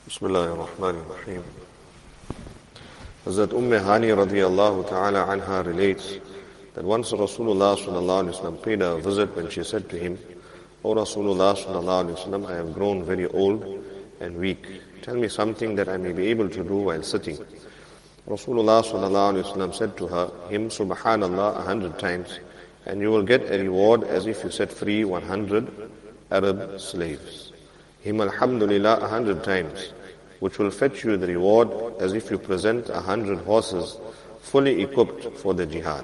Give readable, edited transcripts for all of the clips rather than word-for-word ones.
Bismillahir Rahmanir Rahim. Hazrat Hani radiyallahu ta'ala anha relates that once Rasulullah sallallahu alaihi wasallam paid her a visit when she said to him, O Rasulullah sallallahu alaihi wasallam, I have grown very old and weak. Tell me something that I may be able to do while sitting. Rasulullah sallallahu alaihi wasallam said to her, him subhanallah 100 times, and you will get a reward as if you set free 100 Arab slaves. Him alhamdulillah 100 times, which will fetch you the reward as if you present 100 horses fully equipped for the jihad.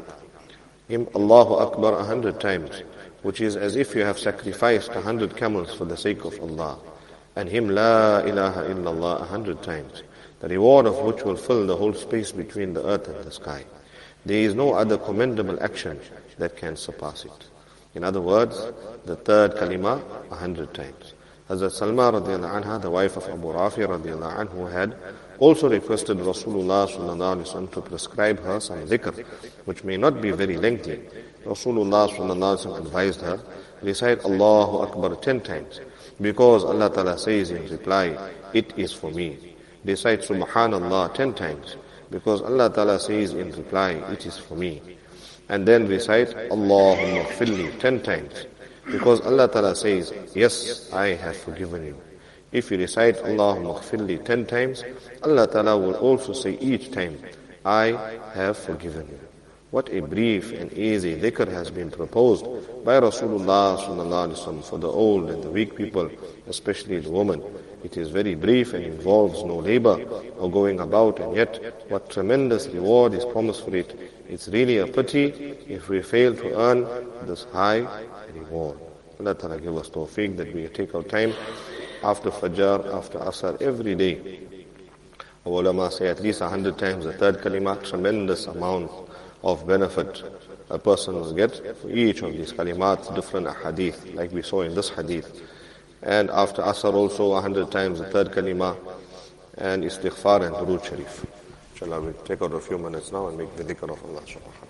Him Allahu Akbar 100 times, which is as if you have sacrificed 100 camels for the sake of Allah. And him La ilaha illallah 100 times, the reward of which will fill the whole space between the earth and the sky. There is no other commendable action that can surpass it. In other words, the third kalima 100 times. Hazrat Salma radiallahu anha, the wife of Abu Rafi radiallahu anhu, had also requested Rasulullah sallallahu alaihi wasallam to prescribe her some dhikr, which may not be very lengthy. Rasulullah sallallahu alaihi wasallam advised her, recite Allahu Akbar 10 times, because Allah Ta'ala says in reply, it is for me. Recite Subhanallah 10 times, because Allah Ta'ala says in reply, it is for me. And then recite Allahumma ghfirli 10 times, because Allah Ta'ala says, yes, I have forgiven you. If you recite Allahumma ghfirli 10 times, Allah Ta'ala will also say each time, I have forgiven you. What a brief and easy dhikr has been proposed by Rasulullah sallallahu alaihi wasallam for the old and the weak people, especially the woman. It is very brief and involves no labor or going about, and yet what tremendous reward is promised for it. It's really a pity if we fail to earn this high reward. Allah Ta'ala give us tawfiq that we take our time after Fajr, after Asr, every day. Our ulama say at least 100 times the third kalima, tremendous amount of benefit a person will get for each of these kalimat, different hadith, like we saw in this hadith. And after Asr also 100 times the third kalima, and istighfar and durood sharif. Inshallah, we'll take out a few minutes now and make the dhikr of Allah subhanahu wa ta'ala.